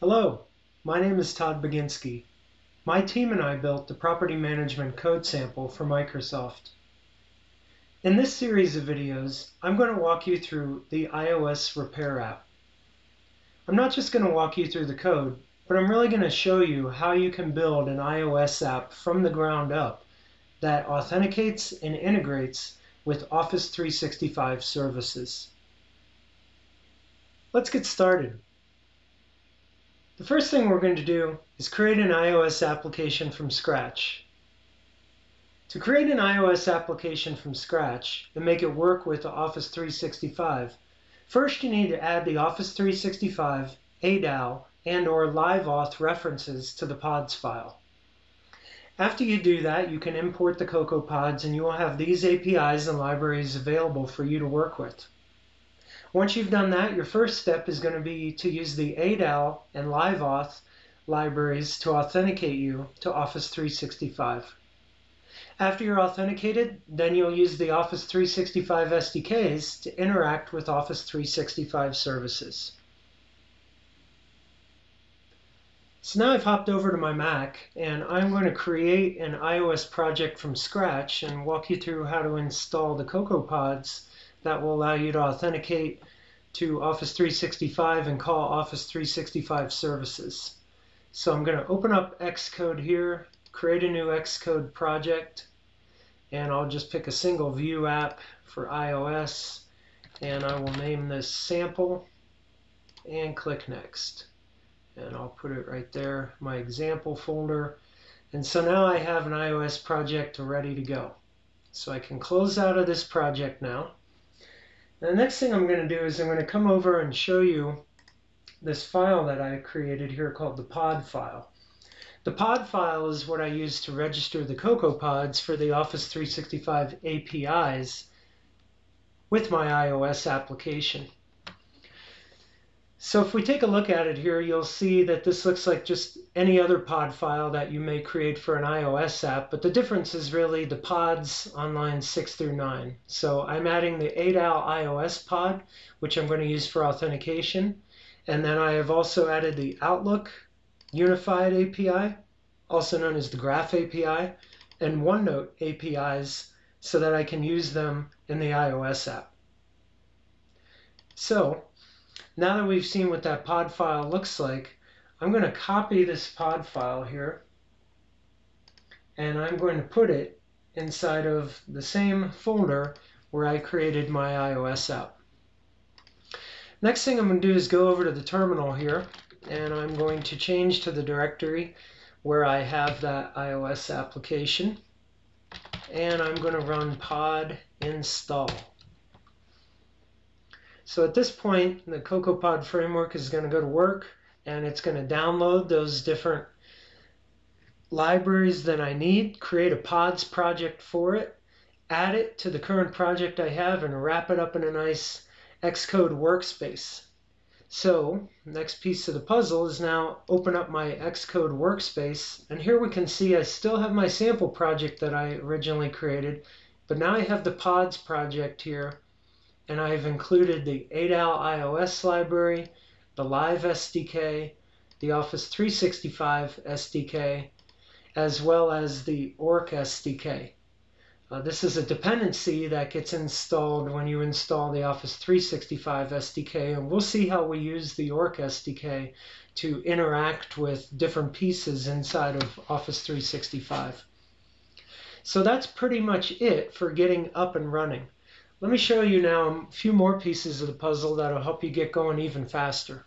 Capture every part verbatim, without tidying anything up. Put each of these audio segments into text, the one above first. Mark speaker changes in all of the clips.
Speaker 1: Hello, my name is Todd Baginski. My team and I built the property management code sample for Microsoft. In this series of videos, I'm going to walk you through the iOS Repair app. I'm not just going to walk you through the code, but I'm really going to show you how you can build an iOS app from the ground up that authenticates and integrates with Office three sixty-five services. Let's get started. The first thing we're going to do is create an iOS application from scratch. To create an iOS application from scratch and make it work with Office three sixty-five, first you need to add the Office three sixty-five, A D A L, and or LiveAuth references to the pods file. After you do that, you can import the CocoaPods and you will have these A P Is and libraries available for you to work with. Once you've done that, your first step is going to be to use the A D A L and LiveAuth libraries to authenticate you to Office three sixty-five. After you're authenticated, then you'll use the Office three sixty-five S D Ks to interact with Office three sixty-five services. So now I've hopped over to my Mac and I'm going to create an iOS project from scratch and walk you through how to install the CocoaPods that will allow you to authenticate to Office three sixty-five and call Office three sixty-five services. So I'm going to open up Xcode here, create a new Xcode project, and I'll just pick a single view app for iOS, and I will name this sample and click next. And I'll put it right there, my example folder. And so now I have an iOS project ready to go. So I can close out of this project now. And the next thing I'm going to do is I'm going to come over and show you this file that I created here called the pod file. The pod file is what I use to register the CocoaPods for the Office three sixty-five A P Is with my iOS application. So if we take a look at it here, you'll see that this looks like just any other pod file that you may create for an iOS app, but the difference is really the pods on lines six through nine. So I'm adding the A D A L iOS pod, which I'm going to use for authentication, and then I have also added the Outlook Unified A P I, also known as the Graph A P I, and OneNote A P Is so that I can use them in the iOS app. So now that we've seen what that pod file looks like, I'm going to copy this pod file here and I'm going to put it inside of the same folder where I created my iOS app. Next thing I'm going to do is go over to the terminal here and I'm going to change to the directory where I have that iOS application, and I'm going to run pod install. So at this point, the CocoaPod framework is going to go to work and it's going to download those different libraries that I need, create a pods project for it, add it to the current project I have, and wrap it up in a nice Xcode workspace. So next piece of the puzzle is now open up my Xcode workspace, and here we can see I still have my sample project that I originally created, but now I have the pods project here. And I've included the A D A L iOS library, the Live S D K, the Office three sixty-five S D K, as well as the Orc S D K. Uh, this is a dependency that gets installed when you install the Office three sixty-five S D K, and we'll see how we use the Orc S D K to interact with different pieces inside of Office three sixty-five. So that's pretty much it for getting up and running. Let me show you now a few more pieces of the puzzle that will help you get going even faster.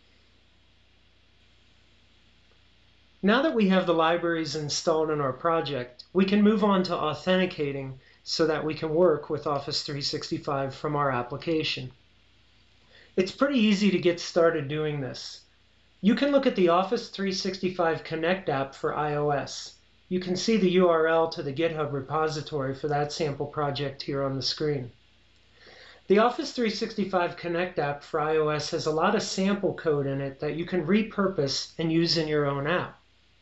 Speaker 1: Now that we have the libraries installed in our project, we can move on to authenticating so that we can work with Office three sixty-five from our application. It's pretty easy to get started doing this. You can look at the Office three sixty-five Connect app for iOS. You can see the U R L to the GitHub repository for that sample project here on the screen. The Office three sixty-five Connect app for iOS has a lot of sample code in it that you can repurpose and use in your own app.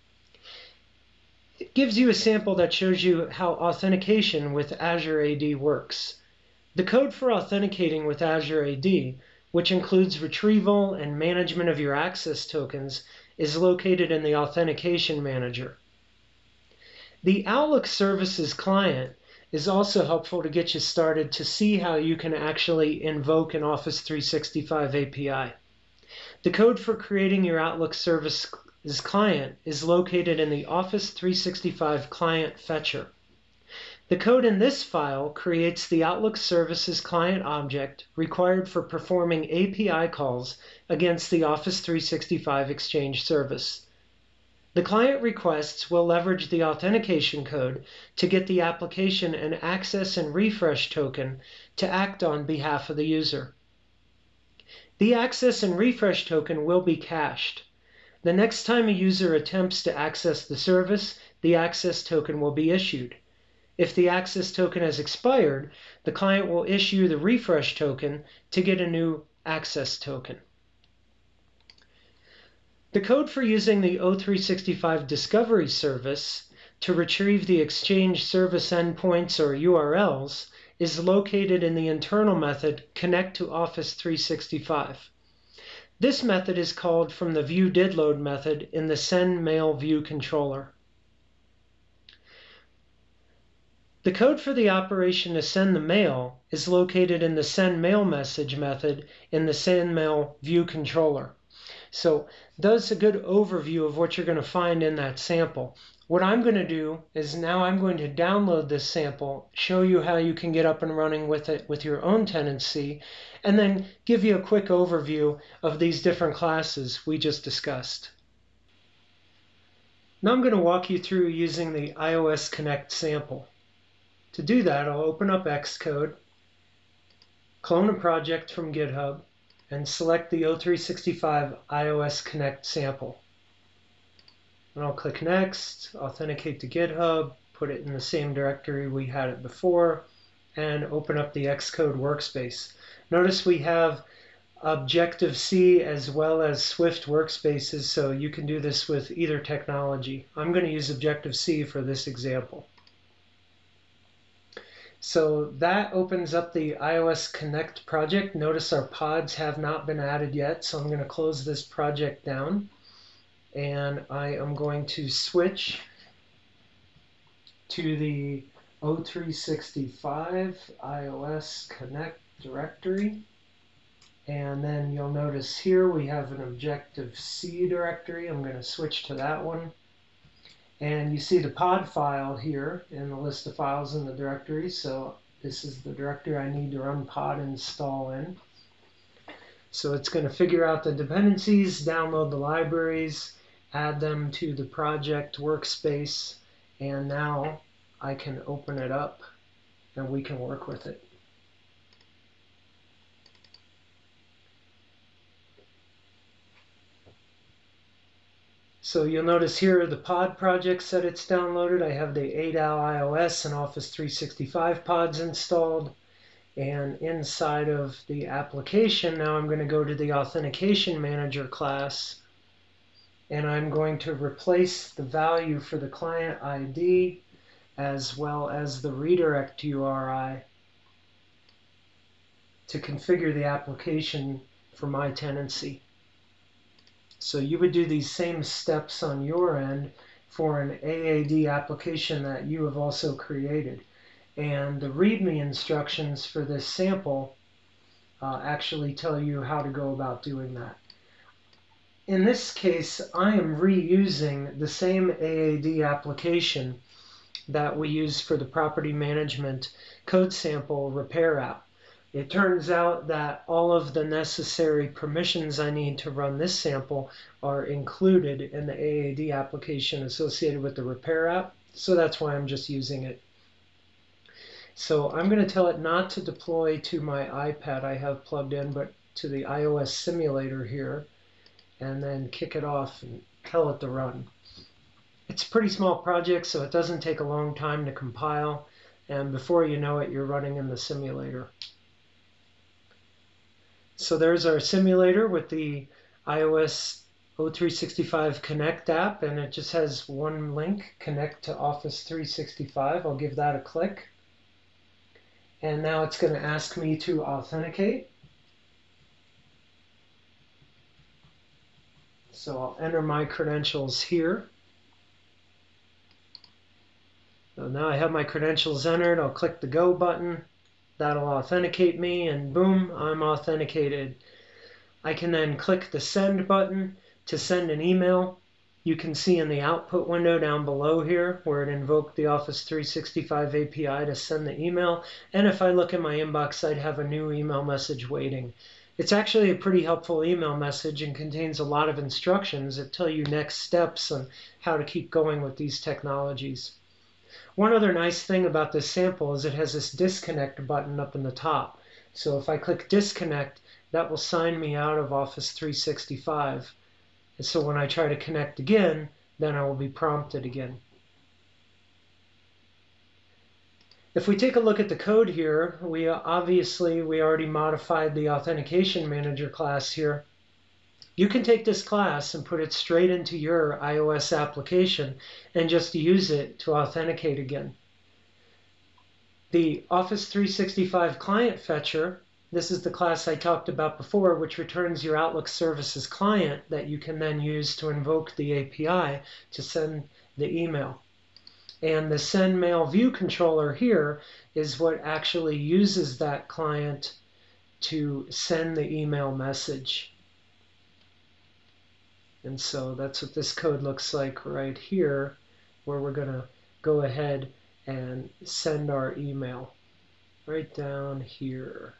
Speaker 1: It gives you a sample that shows you how authentication with Azure A D works. The code for authenticating with Azure A D which includes retrieval and management of your access tokens, is located in the Authentication Manager. The Outlook Services client is also helpful to get you started to see how you can actually invoke an Office three sixty-five A P I. The code for creating your Outlook Services client is located in the Office three sixty-five Client Fetcher. The code in this file creates the Outlook Services client object required for performing A P I calls against the Office three sixty-five Exchange service. The client requests will leverage the authentication code to get the application an access and refresh token to act on behalf of the user. The access and refresh token will be cached. The next time a user attempts to access the service, the access token will be issued. If the access token has expired, the client will issue the refresh token to get a new access token. The code for using the O three sixty-five Discovery service to retrieve the Exchange service endpoints or U R Ls is located in the internal method Connect to Office three sixty-five. This method is called from the ViewDidLoad method in the SendMailView controller. The code for the operation to send the mail is located in the SendMailMessage method in the SendMailView controller. So that's a good overview of what you're going to find in that sample. What I'm going to do is now I'm going to download this sample, show you how you can get up and running with it with your own tenancy, and then give you a quick overview of these different classes we just discussed. Now I'm going to walk you through using the iOS Connect sample. To do that, I'll open up Xcode, clone a project from GitHub, and select the O three sixty-five iOS Connect sample. And I'll click Next, authenticate to GitHub, put it in the same directory we had it before, and open up the Xcode workspace. Notice we have Objective-C as well as Swift workspaces, so you can do this with either technology. I'm going to use Objective-C for this example. So that opens up the iOS Connect project. Notice our pods have not been added yet, so I'm going to close this project down. And I am going to switch to the O three sixty-five iOS Connect directory. And then you'll notice here we have an Objective-C directory. I'm going to switch to that one. And you see the pod file here in the list of files in the directory. So this is the directory I need to run pod install in. So it's going to figure out the dependencies, download the libraries, add them to the project workspace, and now I can open it up and we can work with it. So you'll notice here are the pod projects that it's downloaded. I have the A D A L iOS and Office three sixty-five pods installed. And inside of the application, now I'm going to go to the Authentication Manager class. And I'm going to replace the value for the client I D as well as the redirect U R I to configure the application for my tenancy. So you would do these same steps on your end for an A A D application that you have also created. And the README instructions for this sample uh, actually tell you how to go about doing that. In this case, I am reusing the same A A D application that we used for the property management code sample repair app. It turns out that all of the necessary permissions I need to run this sample are included in the A A D application associated with the repair app, so that's why I'm just using it. So I'm going to tell it not to deploy to my iPad I have plugged in, but to the iOS simulator here, and then kick it off and tell it to run. It's a pretty small project, so it doesn't take a long time to compile, and before you know it, you're running in the simulator. So there's our simulator with the iOS O three sixty-five Connect app, and it just has one link, Connect to Office three sixty-five. I'll give that a click. And now it's going to ask me to authenticate. So I'll enter my credentials here. So now I have my credentials entered. I'll click the Go button. That'll authenticate me, and boom, I'm authenticated. I can then click the Send button to send an email. You can see in the output window down below here where it invoked the Office three sixty-five A P I to send the email. And if I look in my inbox, I'd have a new email message waiting. It's actually a pretty helpful email message and contains a lot of instructions that tell you next steps on how to keep going with these technologies. One other nice thing about this sample is it has this disconnect button up in the top. So if I click disconnect, that will sign me out of Office three sixty-five. And so when I try to connect again, then I will be prompted again. If we take a look at the code here, we obviously we already modified the Authentication Manager class here. You can take this class and put it straight into your iOS application and just use it to authenticate again. The Office three sixty-five Client Fetcher, this is the class I talked about before, which returns your Outlook Services client that you can then use to invoke the A P I to send the email. And the Send Mail View controller here is what actually uses that client to send the email message. And so that's what this code looks like right here, where we're going to go ahead and send our email right down here.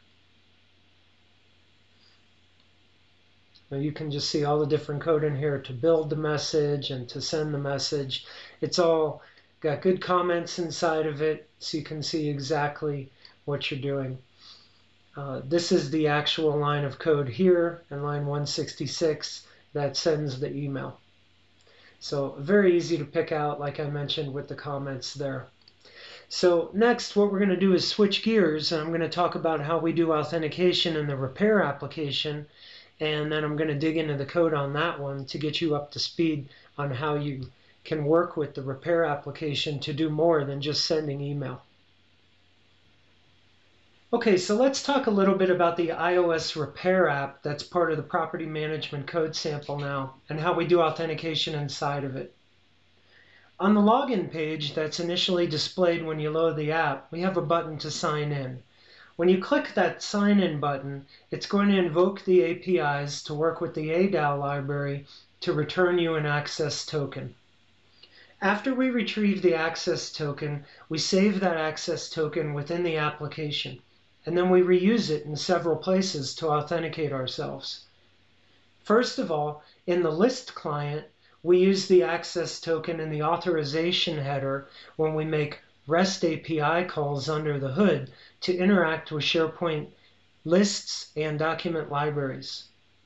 Speaker 1: Now you can just see all the different code in here to build the message and to send the message. It's all got good comments inside of it, so you can see exactly what you're doing. Uh, this is the actual line of code here in line one sixty-six that sends the email. So very easy to pick out, like I mentioned, with the comments there. So next, what we're going to do is switch gears, and I'm going to talk about how we do authentication in the repair application, and then I'm going to dig into the code on that one to get you up to speed on how you can work with the repair application to do more than just sending email. Okay, so let's talk a little bit about the iOS repair app that's part of the property management code sample now, and how we do authentication inside of it. On the login page that's initially displayed when you load the app, we have a button to sign in. When you click that sign in button, it's going to invoke the A P Is to work with the A D A L library to return you an access token. After we retrieve the access token, we save that access token within the application, and then we reuse it in several places to authenticate ourselves. First of all, in the list client, we use the access token in the authorization header when we make REST A P I calls under the hood to interact with SharePoint lists and document libraries.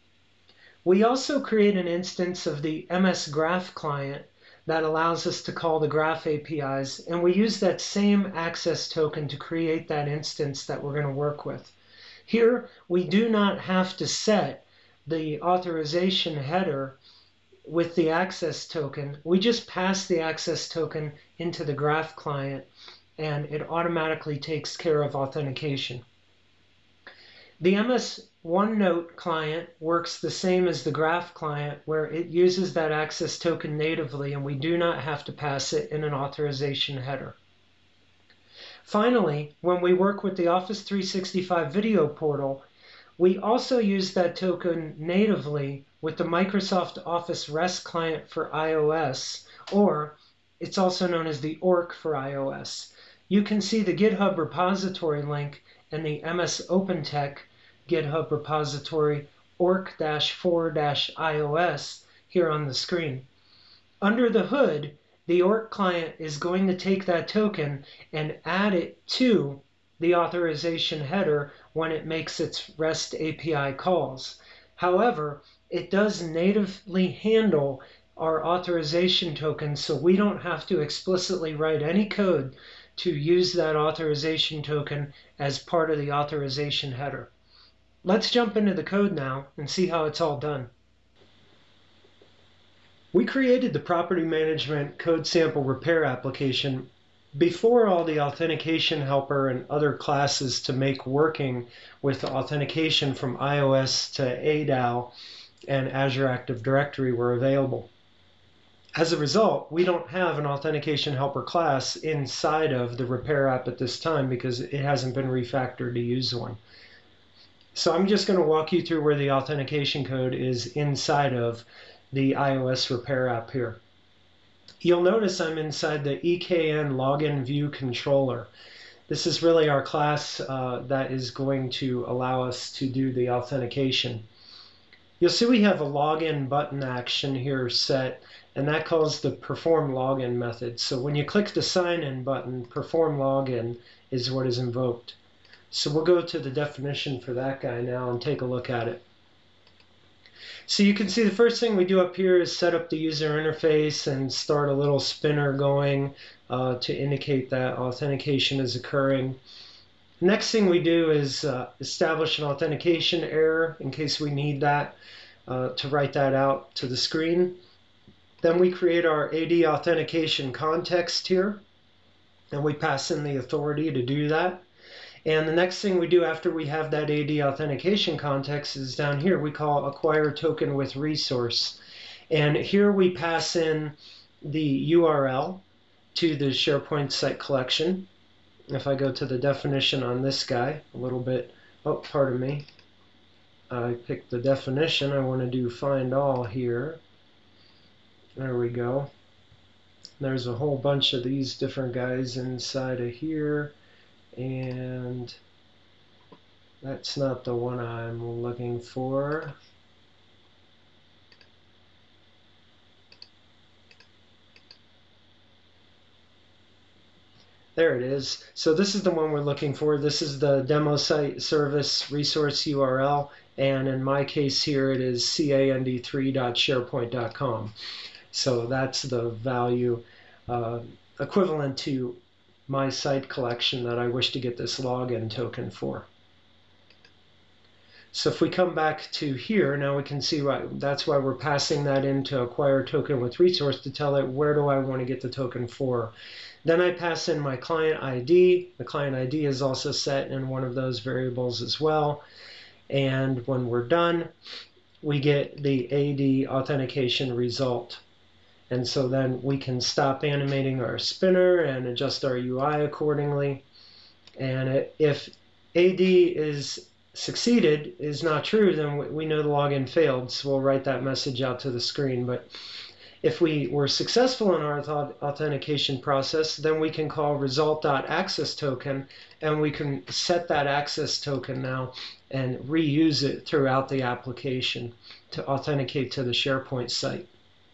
Speaker 1: We also create an instance of the M S Graph client that allows us to call the Graph A P Is, and we use that same access token to create that instance that we're going to work with. Here, we do not have to set the authorization header with the access token. We just pass the access token into the Graph client, and it automatically takes care of authentication. The M S OneNote client works the same as the Graph client, where it uses that access token natively, and we do not have to pass it in an authorization header. Finally, when we work with the Office three sixty-five Video Portal, we also use that token natively with the Microsoft Office REST client for iOS, or it's also known as the O R C for iOS. You can see the GitHub repository link and the M S OpenTech GitHub repository O R C four iOS here on the screen. Under the hood, the O R C client is going to take that token and add it to the authorization header when it makes its REST A P I calls. However, it does natively handle our authorization token, so we don't have to explicitly write any code to use that authorization token as part of the authorization header. Let's jump into the code now and see how it's all done. We created the property management code sample repair application before all the authentication helper and other classes to make working with authentication from iOS to A D A L and Azure Active Directory were available. As a result, we don't have an authentication helper class inside of the repair app at this time because it hasn't been refactored to use one. So I'm just going to walk you through where the authentication code is inside of the iOS repair app here. You'll notice I'm inside the E K N login view controller. This is really our class uh, that is going to allow us to do the authentication. You'll see we have a login button action here set, and that calls the perform login method. So when you click the sign in button, perform login is what is invoked. So we'll go to the definition for that guy now and take a look at it. So you can see the first thing we do up here is set up the user interface and start a little spinner going uh, to indicate that authentication is occurring. Next thing we do is uh, establish an authentication error in case we need that uh, to write that out to the screen. Then we create our A D authentication context here, and we pass in the authority to do that. And the next thing we do after we have that A D authentication context is down here we call acquire token with resource. And here we pass in the U R L to the SharePoint site collection. If I go to the definition on this guy a little bit, oh, pardon me, I picked the definition. I want to do find all here. There we go. There's a whole bunch of these different guys inside of here. And that's not the one I'm looking for. There it is. So this is the one we're looking for. This is the demo site service resource U R L, and in my case here it is C A N D three dot sharepoint dot com. So that's the value uh, equivalent to my site collection that I wish to get this login token for. So if we come back to here, now we can see why, that's why we're passing that into acquire token with resource to tell it where do I want to get the token for. Then I pass in my client I D. The client I D is also set in one of those variables as well. And when we're done, we get the A D authentication result. And so then we can stop animating our spinner and adjust our U I accordingly. And if A D is succeeded, is not true, then we know the login failed. So we'll write that message out to the screen. But if we were successful in our authentication process, then we can call result.accessToken, and we can set that access token now and reuse it throughout the application to authenticate to the SharePoint site.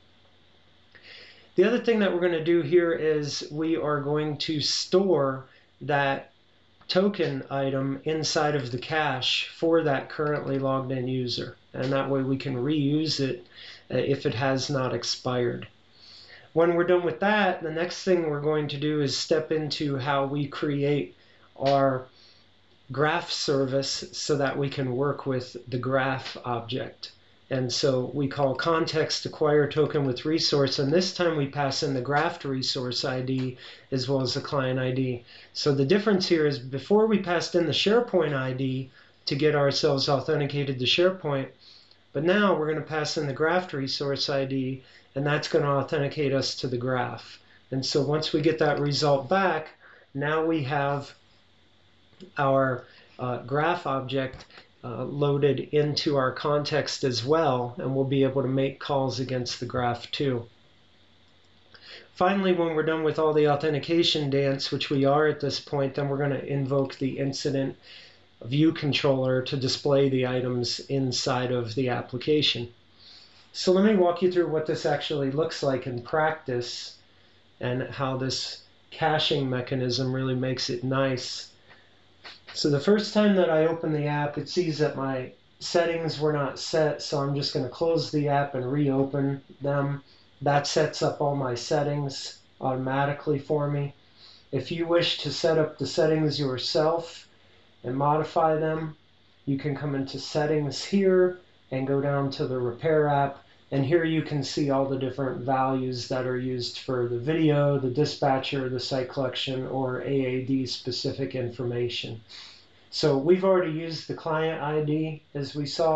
Speaker 1: The other thing that we're going to do here is we are going to store that token item inside of the cache for that currently logged in user. And that way we can reuse it uh, if it has not expired. When we're done with that, the next thing we're going to do is step into how we create our graph service so that we can work with the graph object. And so we call context acquire token with resource, and this time we pass in the graphed resource I D as well as the client I D. So the difference here is before we passed in the SharePoint I D to get ourselves authenticated to SharePoint, but now we're going to pass in the graphed resource I D, and that's going to authenticate us to the graph. And so once we get that result back, now we have our uh, graph object Uh, loaded into our context as well, and we'll be able to make calls against the graph too. Finally, when we're done with all the authentication dance, which we are at this point, then we're going to invoke the incident view controller to display the items inside of the application. So let me walk you through what this actually looks like in practice and how this caching mechanism really makes it nice. So the first time that I open the app, it sees that my settings were not set, so I'm just going to close the app and reopen them. That sets up all my settings automatically for me. If you wish to set up the settings yourself and modify them, you can come into settings here and go down to the repair app, and here you can see all the different values that are used for the video, the dispatcher, the site collection, or A A D specific information. So we've already used the client I D as we saw.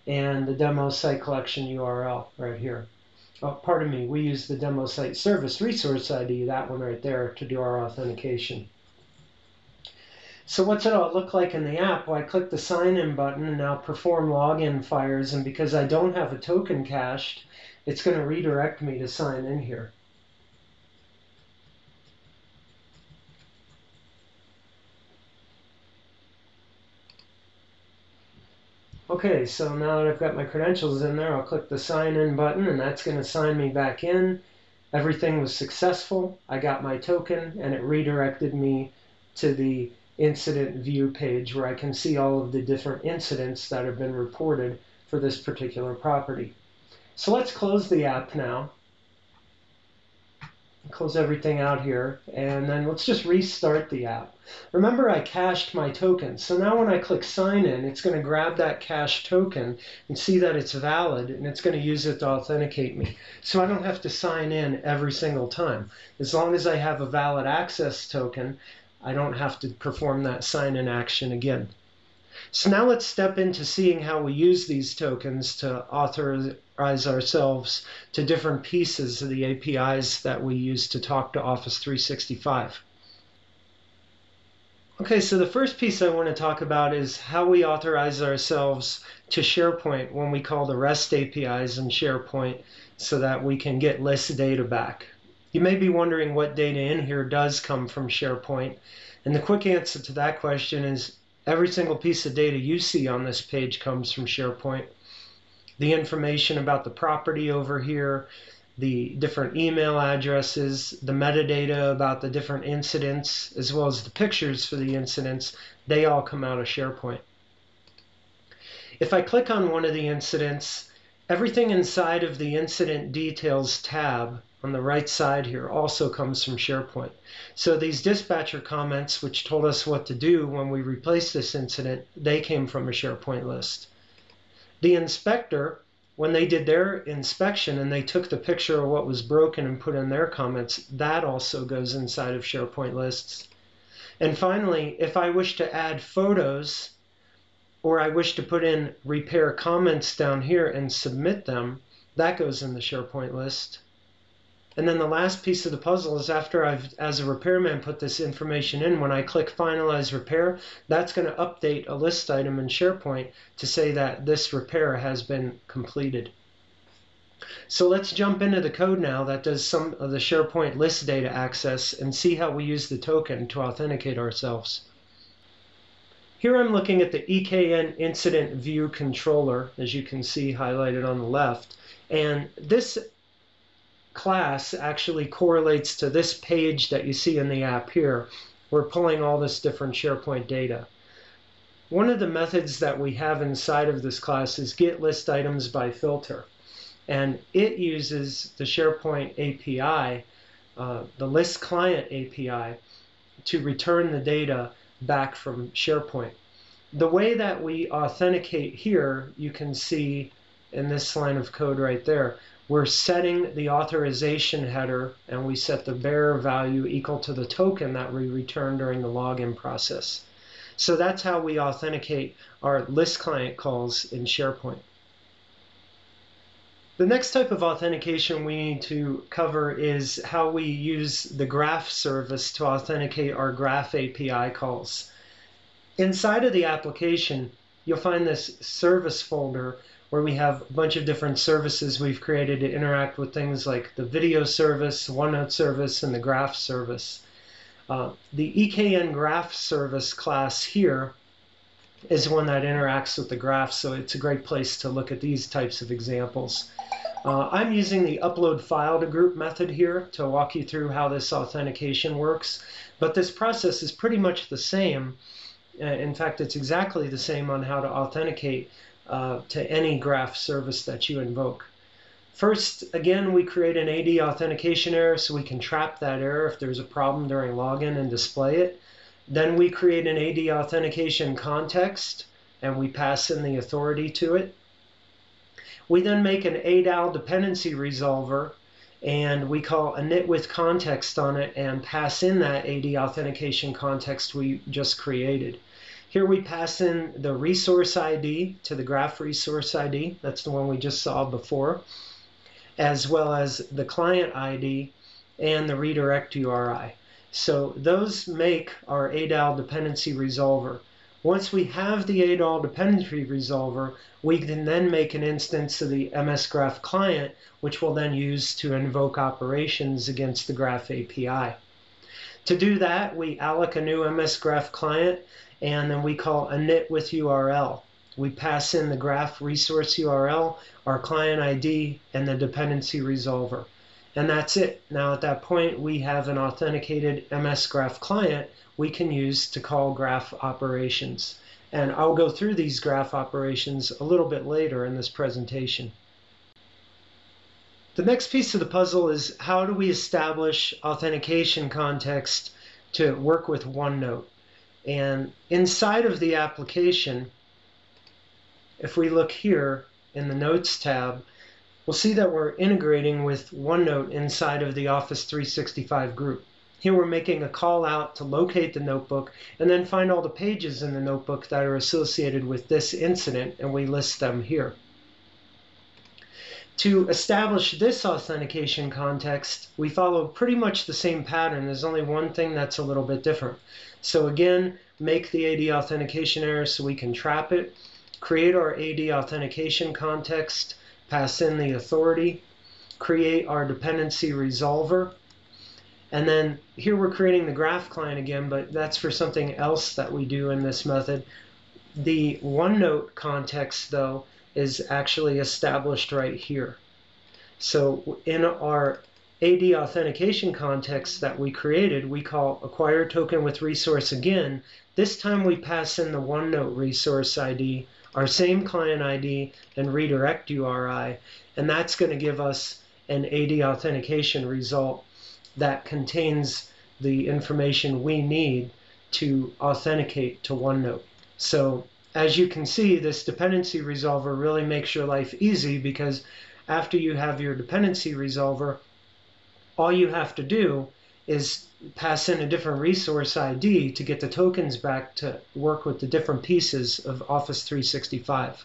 Speaker 1: and the demo site collection U R L right here. Oh, pardon me, we use the demo site service resource I D, that one right there, to do our authentication. So what's it all look like in the app? Well, I click the sign in button and now perform login fires, and because I don't have a token cached, it's going to redirect me to sign in here. Okay, so now that I've got my credentials in there, I'll click the sign in button, and that's going to sign me back in. Everything was successful. I got my token, and it redirected me to the incident view page where I can see all of the different incidents that have been reported for this particular property. So let's close the app now. Close everything out here, and then let's just restart the app. Remember, I cached my token, so now when I click sign in, it's going to grab that cached token and see that it's valid, and it's going to use it to authenticate me. So I don't have to sign in every single time. As long as I have a valid access token, I don't have to perform that sign in action again. So now let's step into seeing how we use these tokens to authorize ourselves to different pieces of the A P Is that we use to talk to Office three sixty-five. Okay, so the first piece I want to talk about is how we authorize ourselves to SharePoint when we call the REST A P Is in SharePoint so that we can get list data back. You may be wondering what data in here does come from SharePoint, and the quick answer to that question is every single piece of data you see on this page comes from SharePoint. The information about the property over here, the different email addresses, the metadata about the different incidents, as well as the pictures for the incidents, they all come out of SharePoint. If I click on one of the incidents, everything inside of the Incident Details tab on the right side here also comes from SharePoint. So these dispatcher comments, which told us what to do when we replaced this incident, they came from a SharePoint list. The inspector, when they did their inspection and they took the picture of what was broken and put in their comments, that also goes inside of SharePoint lists. And finally, if I wish to add photos, or I wish to put in repair comments down here and submit them, that goes in the SharePoint list. And then the last piece of the puzzle is after I've, as a repairman, put this information in, when I click Finalize Repair, that's going to update a list item in SharePoint to say that this repair has been completed. So let's jump into the code now that does some of the SharePoint list data access and see how we use the token to authenticate ourselves. Here I'm looking at the E K N Incident View Controller, as you can see highlighted on the left, and this class actually correlates to this page that you see in the app here. We're pulling all this different SharePoint data. One of the methods that we have inside of this class is get list items by filter, and it uses the SharePoint A P I, uh, the list client A P I, to return the data back from SharePoint. The way that we authenticate here, you can see in this line of code right there, we're setting the authorization header, and we set the bearer value equal to the token that we return during the login process. So that's how we authenticate our list client calls in SharePoint. The next type of authentication we need to cover is how we use the Graph service to authenticate our Graph A P I calls. Inside of the application, you'll find this service folder where we have a bunch of different services we've created to interact with things like the video service, OneNote service, and the Graph service. Uh, the E K N Graph service class here is one that interacts with the graph, so it's a great place to look at these types of examples. Uh, I'm using the upload file to group method here to walk you through how this authentication works, but this process is pretty much the same. Uh, in fact, it's exactly the same on how to authenticate uh, to any graph service that you invoke. First, again, we create an A D authentication error so we can trap that error if there's a problem during login and display it. Then we create an A D authentication context and we pass in the authority to it. We then make an A D A L dependency resolver and we call init with context on it and pass in that A D authentication context we just created. Here we pass in the resource I D to the graph resource I D, that's the one we just saw before, as well as the client I D and the redirect U R I. So those make our A D A L dependency resolver. Once we have the A D A L dependency resolver, we can then make an instance of the M S Graph client, which we'll then use to invoke operations against the Graph A P I. To do that, we alloc a new M S Graph client, and then we call init with U R L. We pass in the graph resource U R L, our client I D, and the dependency resolver. And that's it. Now at that point, we have an authenticated M S Graph client we can use to call graph operations. And I'll go through these graph operations a little bit later in this presentation. The next piece of the puzzle is how do we establish authentication context to work with OneNote. And inside of the application, if we look here in the Notes tab, we'll see that we're integrating with OneNote inside of the Office three sixty-five group. Here we're making a call out to locate the notebook and then find all the pages in the notebook that are associated with this incident, and we list them here. To establish this authentication context, we follow pretty much the same pattern. There's only one thing that's a little bit different. So again, make the A D authentication error so we can trap it, create our A D authentication context, pass in the authority, create our dependency resolver, and then here we're creating the graph client again, but that's for something else that we do in this method. The OneNote context, though, is actually established right here. So in our A D authentication context that we created, we call acquire token with resource again. This time we pass in the OneNote resource I D, our same client I D, and redirect U R I, and that's going to give us an A D authentication result that contains the information we need to authenticate to OneNote. So as you can see, this dependency resolver really makes your life easy, because after you have your dependency resolver, all you have to do is pass in a different resource I D to get the tokens back to work with the different pieces of Office three sixty-five.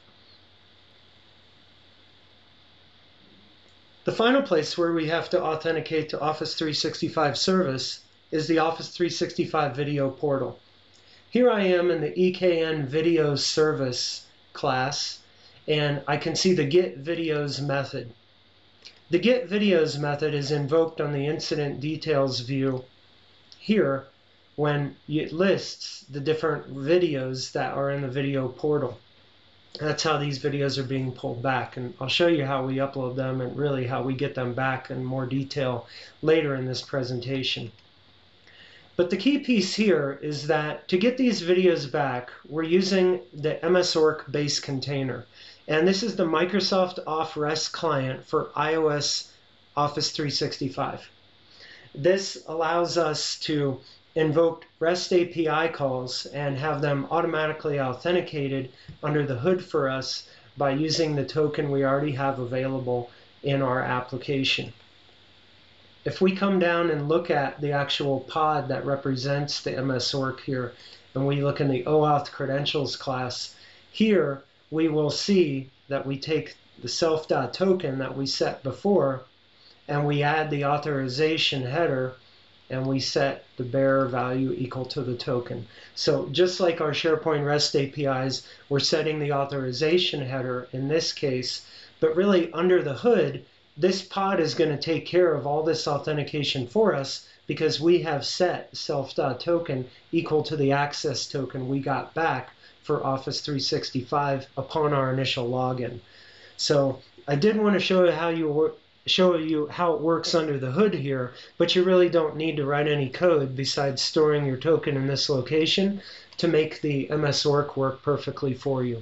Speaker 1: The final place where we have to authenticate to Office three sixty-five service is the Office three sixty-five video portal. Here I am in the E K N video service class, and I can see the get videos method. The get videos method is invoked on the incident details view here when it lists the different videos that are in the video portal. That's how these videos are being pulled back, and I'll show you how we upload them and really how we get them back in more detail later in this presentation. But the key piece here is that to get these videos back, we're using the M S O R C base container. And this is the Microsoft Auth REST client for iOS Office three sixty-five. This allows us to invoke REST A P I calls and have them automatically authenticated under the hood for us by using the token we already have available in our application. If we come down and look at the actual pod that represents the M S O R C here, and we look in the OAuth credentials class, here we will see that we take the self.token that we set before, and we add the authorization header, and we set the bearer value equal to the token. So just like our SharePoint REST A P Is, we're setting the authorization header in this case, but really under the hood, this pod is going to take care of all this authentication for us, because we have set self.token equal to the access token we got back for Office three sixty-five upon our initial login. So I did want to show you how you work show you how it works under the hood here, but you really don't need to write any code besides storing your token in this location to make the M S O R C work perfectly for you.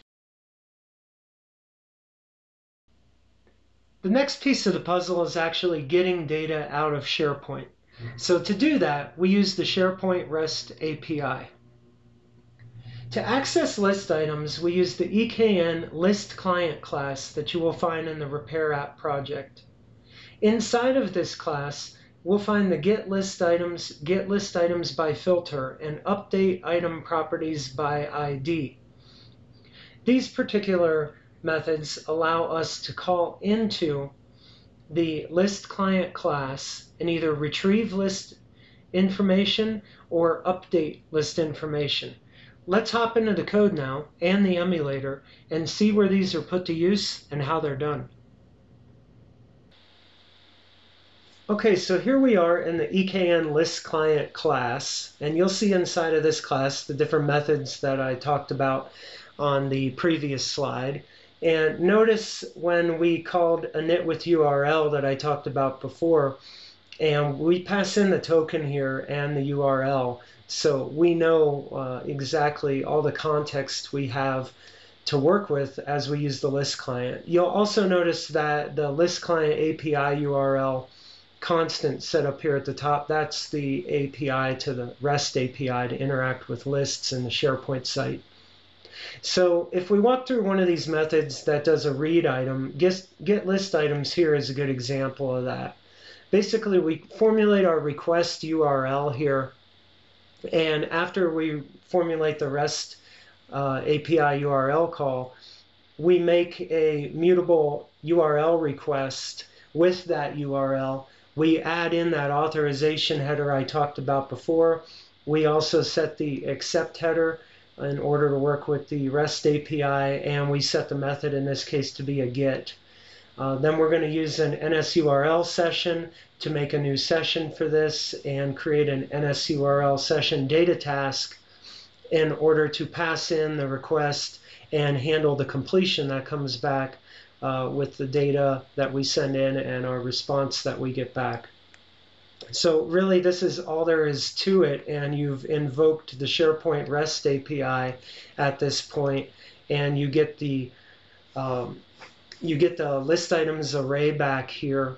Speaker 1: The next piece of the puzzle is actually getting data out of SharePoint. So to do that, we use the SharePoint REST A P I. To access list items, we use the E K N list client class that you will find in the Repair App project. Inside of this class, we'll find the get list items, get list items by filter, and update item properties by I D. These particular methods allow us to call into the list client class and either retrieve list information or update list information. Let's hop into the code now and the emulator and see where these are put to use and how they're done. Okay, so here we are in the E K N list client class, and you'll see inside of this class the different methods that I talked about on the previous slide. And notice when we called init with U R L that I talked about before, and we pass in the token here and the U R L, so we know uh, exactly all the context we have to work with as we use the list client. You'll also notice that the list client A P I U R L constant set up here at the top, that's the A P I to the REST A P I to interact with lists in the SharePoint site. So if we walk through one of these methods that does a read item, get, get list items here is a good example of that. Basically, we formulate our request U R L here, and after we formulate the REST uh, A P I U R L call, we make a mutable U R L request with that U R L. We add in that authorization header I talked about before. We also set the accept header in order to work with the REST A P I, and we set the method in this case to be a get. Uh, then we're going to use an N S U R L session to make a new session for this and create an N S U R L session data task in order to pass in the request and handle the completion that comes back uh, with the data that we send in and our response that we get back. So really this is all there is to it, and you've invoked the SharePoint REST A P I at this point, and you get the um, you get the list items array back here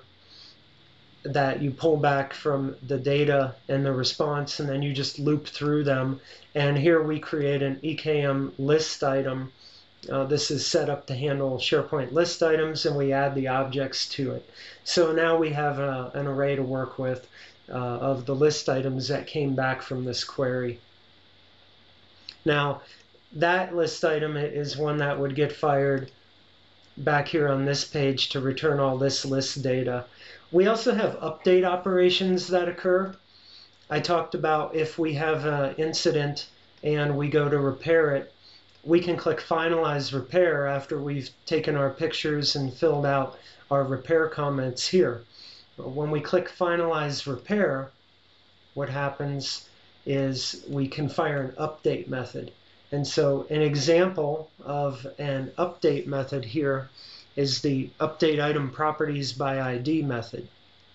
Speaker 1: that you pull back from the data and the response, and then you just loop through them. And here we create an E K M list item. Uh, this is set up to handle SharePoint list items, and we add the objects to it. So now we have a, an array to work with uh, of the list items that came back from this query. Now, that list item is one that would get fired back here on this page to return all this list data. We also have update operations that occur. I talked about if we have an incident and we go to repair it, we can click Finalize Repair after we've taken our pictures and filled out our repair comments here. When we click Finalize Repair, what happens is we can fire an update method. And so an example of an update method here is the update item properties by I D method.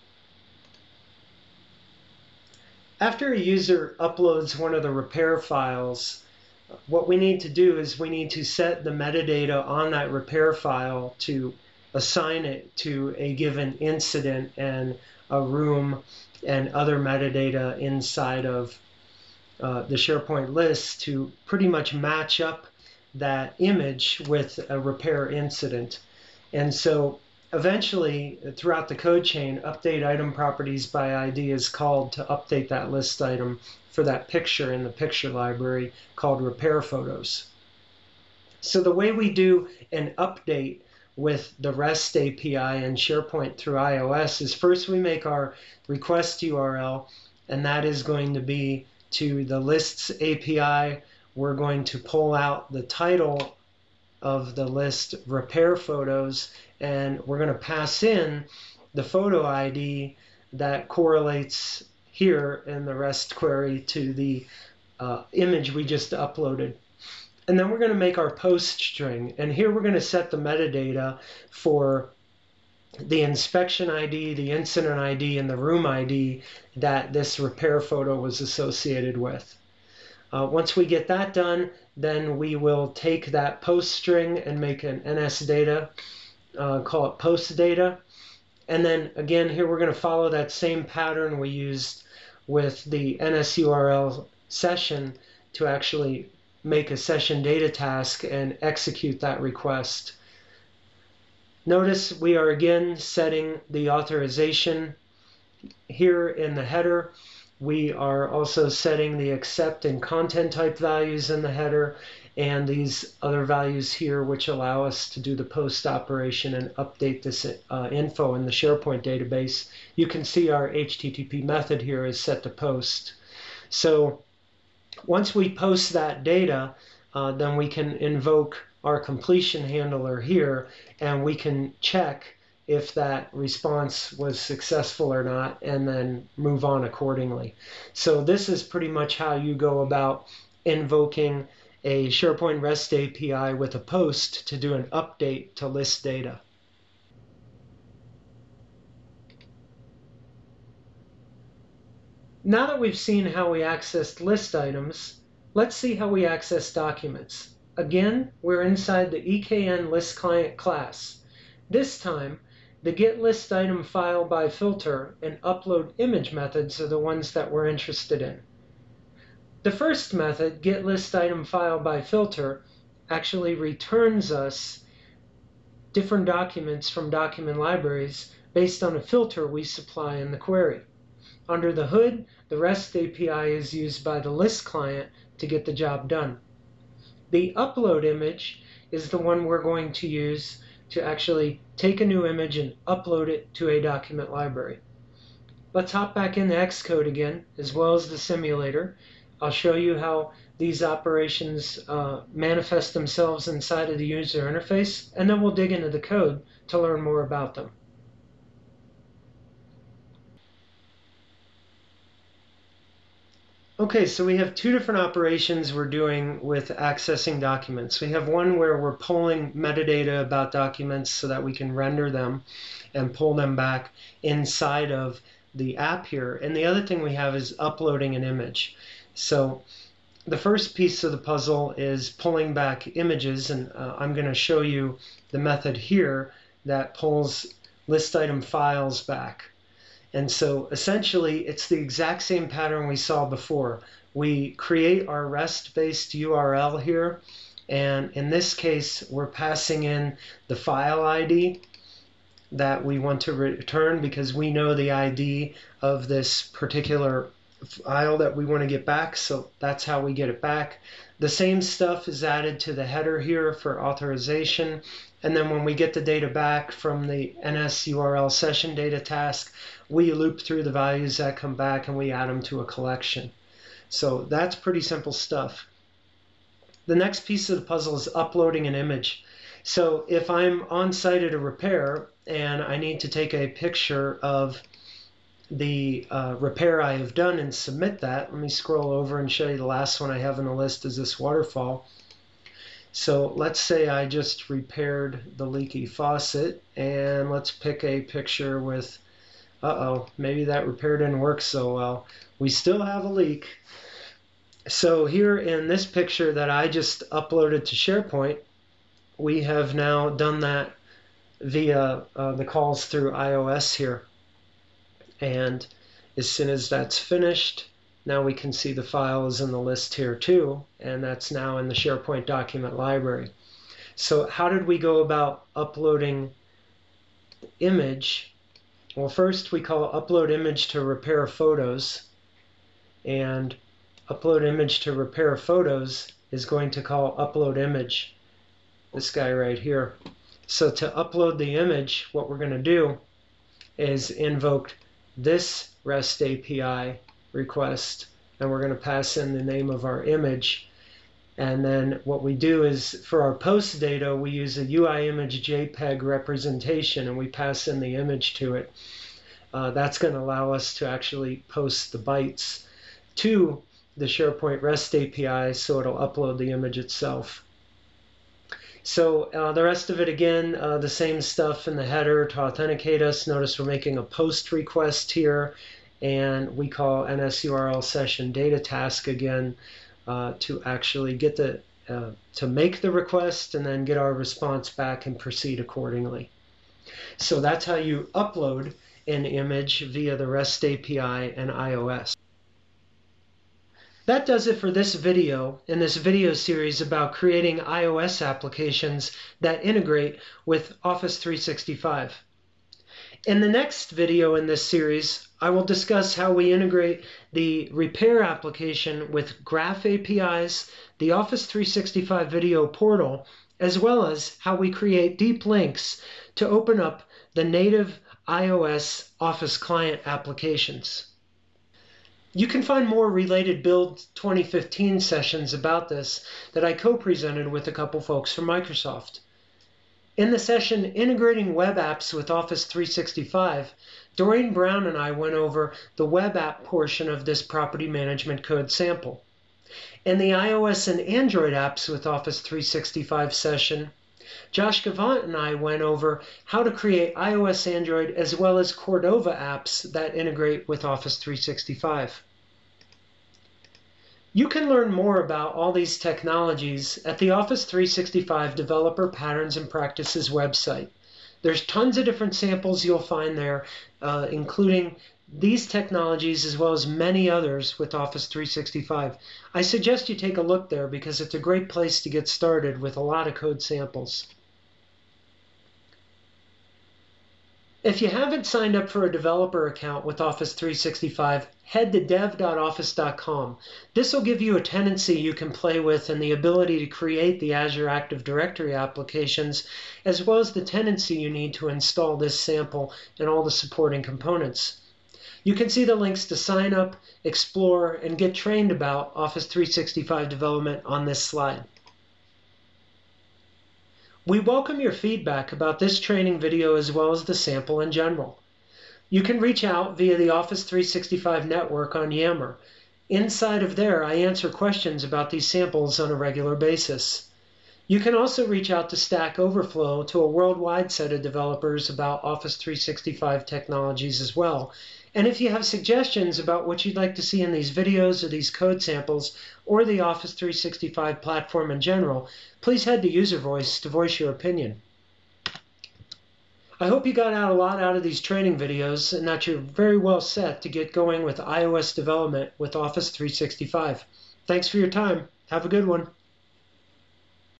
Speaker 1: After a user uploads one of the repair files, what we need to do is we need to set the metadata on that repair file to assign it to a given incident and a room and other metadata inside of uh, the SharePoint list to pretty much match up that image with a repair incident. And so eventually, throughout the code chain, update item properties by I D is called to update that list item for that picture in the picture library called repair photos. So the way we do an update with the REST A P I and SharePoint through iOS is first we make our request U R L, and that is going to be to the lists A P I. We're going to pull out the title of the list repair photos, and we're going to pass in the photo I D that correlates here in the REST query to the uh, image we just uploaded. And then we're going to make our post string, and here we're going to set the metadata for the inspection I D, the incident I D, and the room I D that this repair photo was associated with. Uh, once we get that done, then we will take that post string and make an N S data, uh, call it post data. And then again, here we're going to follow that same pattern we used with the N S U R L session to actually make a session data task and execute that request. Notice we are again setting the authorization here in the header, we are also setting the accept and content type values in the header, and these other values here which allow us to do the post operation and update this uh, info in the SharePoint database. You can see our H T T P method here is set to post. So once we post that data, uh, then we can invoke our completion handler here, and we can check if that response was successful or not, and then move on accordingly. So this is pretty much how you go about invoking a SharePoint REST A P I with a post to do an update to list data. Now that we've seen how we accessed list items, let's see how we access documents. Again, we're inside the E K N list client class. This time, the get list item file by filter and upload image methods are the ones that we're interested in. The first method, get list item file by filter, actually returns us different documents from document libraries based on a filter we supply in the query. Under the hood, the REST A P I is used by the list client to get the job done. The upload image is the one we're going to use to actually take a new image and upload it to a document library. Let's hop back into Xcode again, as well as the simulator. I'll show you how these operations uh, manifest themselves inside of the user interface, and then we'll dig into the code to learn more about them. Okay, so we have two different operations we're doing with accessing documents. We have one where we're pulling metadata about documents so that we can render them and pull them back inside of the app here. And the other thing we have is uploading an image. So the first piece of the puzzle is pulling back images, and uh, I'm going to show you the method here that pulls list item files back. And so essentially it's the exact same pattern we saw before. We create our REST-based U R L here, and in this case we're passing in the file I D that we want to return because we know the I D of this particular file that we want to get back, so that's how we get it back. The same stuff is added to the header here for authorization, and then when we get the data back from the N S U R L session data task, we loop through the values that come back and we add them to a collection. So that's pretty simple stuff. The next piece of the puzzle is uploading an image. So if I'm on site at a repair and I need to take a picture of the uh, repair I have done and submit that, let me scroll over and show you the last one I have on the list is this waterfall. So let's say I just repaired the leaky faucet, and let's pick a picture with, uh-oh, maybe that repair didn't work so well. We still have a leak. So here in this picture that I just uploaded to SharePoint, we have now done that via uh, the calls through iOS here. And as soon as that's finished, now we can see the file is in the list here too, and that's now in the SharePoint document library. So how did we go about uploading image? Well, first we call upload image to repair photos, and upload image to repair photos is going to call upload image, this guy right here. So to upload the image, what we're going to do is invoke this REST A P I request, and we're going to pass in the name of our image. And then what we do is for our post data, we use a U I image JPEG representation, and we pass in the image to it. Uh, that's going to allow us to actually post the bytes to the SharePoint REST A P I, so it'll upload the image itself. So uh, the rest of it, again, uh, the same stuff in the header to authenticate us. Notice we're making a post request here, and we call N S U R L session data task again uh, to actually get the uh, to make the request and then get our response back and proceed accordingly. So that's how you upload an image via the REST A P I and iOS. That does it for this video in this video series about creating iOS applications that integrate with Office three sixty-five. In the next video in this series, I will discuss how we integrate the repair application with Graph A P Is, the Office three sixty-five video portal, as well as how we create deep links to open up the native iOS Office client applications. You can find more related Build twenty fifteen sessions about this that I co-presented with a couple folks from Microsoft. In the session Integrating Web Apps with Office three sixty-five, Doreen Brown and I went over the web app portion of this property management code sample. In the iOS and Android apps with Office three sixty-five session, Josh Gavant and I went over how to create iOS, Android, as well as Cordova apps that integrate with Office three sixty-five. You can learn more about all these technologies at the Office three sixty-five Developer Patterns and Practices website. There's tons of different samples you'll find there, uh, including these technologies as well as many others with Office three sixty-five. I suggest you take a look there because it's a great place to get started with a lot of code samples. If you haven't signed up for a developer account with Office three sixty-five, head to dev dot office dot com. This will give you a tenancy you can play with and the ability to create the Azure Active Directory applications, as well as the tenancy you need to install this sample and all the supporting components. You can see the links to sign up, explore, and get trained about Office three sixty-five development on this slide. We welcome your feedback about this training video as well as the sample in general. You can reach out via the Office three sixty-five network on Yammer. Inside of there, I answer questions about these samples on a regular basis. You can also reach out to Stack Overflow to a worldwide set of developers about Office three sixty-five technologies as well. And if you have suggestions about what you'd like to see in these videos or these code samples or the Office three sixty-five platform in general, please head to UserVoice to voice your opinion. I hope you got out a lot out of these training videos and that you're very well set to get going with iOS development with Office three sixty-five. Thanks for your time. Have a good one.